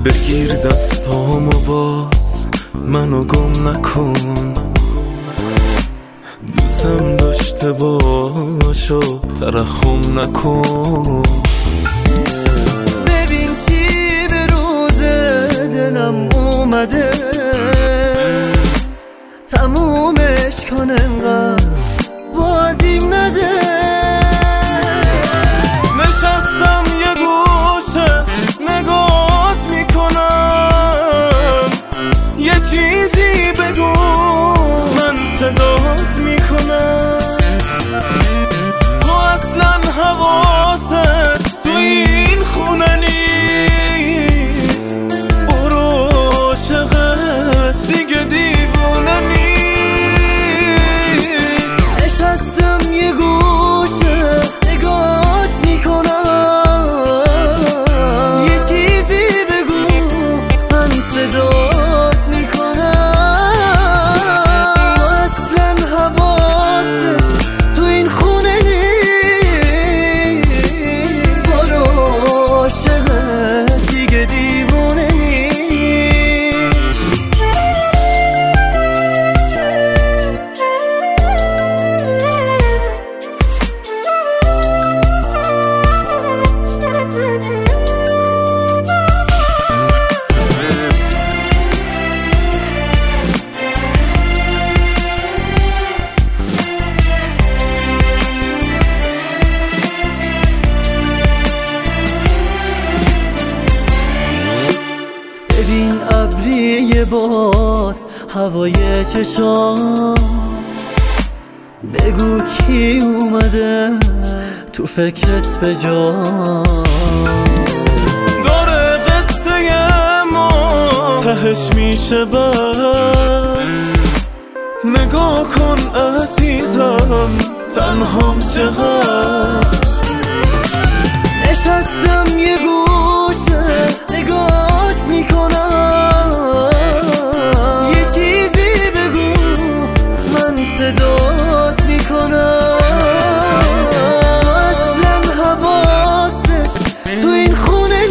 بگیر دستامو باز منو گم نکن، دوستم داشته باشو ترحم نکن. ببین چی به روز دلم اومده، تمومش کن انقدر بازیم نده. نشستم یه گوشه نگاهت میکنم، یه چیزی بگو من صدات میکنم. تو اصلا حواست تو این خونه نیست، برو عاشقت دیگه دیوونه نیست. نشستم یه گوشه نگاهت میکنم، یه چیزی بگو من صدات میکنم. تو اصلا حواست تو این خونه نیست، برو عاشقت دیگه دیوونه نیست. ببین ابری باز هوای چشام، بگو کی اومده تو فکرت به جا. داره قصه ما تهش میشه بر، نگاه کن عزیزم تنهام چقدر. نشستم یه گوشه نگاهت میکنم، یه چیزی بگو من صدات میکنم. تو اصلا حواست تو این خونه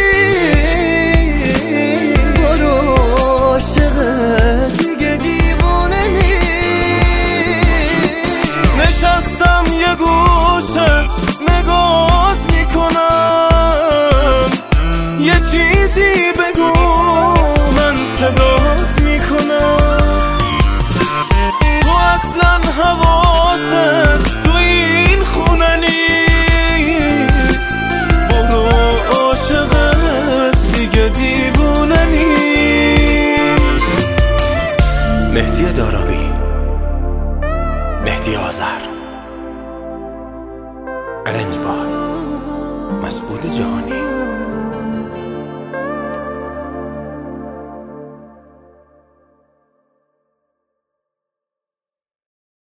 نیست، برو عاشقت دیگه دیوونه نیست. نشستم یه گوشه نگاهت میکنم، یه چیزی بگو من صدات میکنم. تو اصلا حواست تو این خونه نیست، برو عاشقت دیگه دیوونه نیست. مهدی دارابی، مهدی آذر، ارنج بار مسعود جهانی.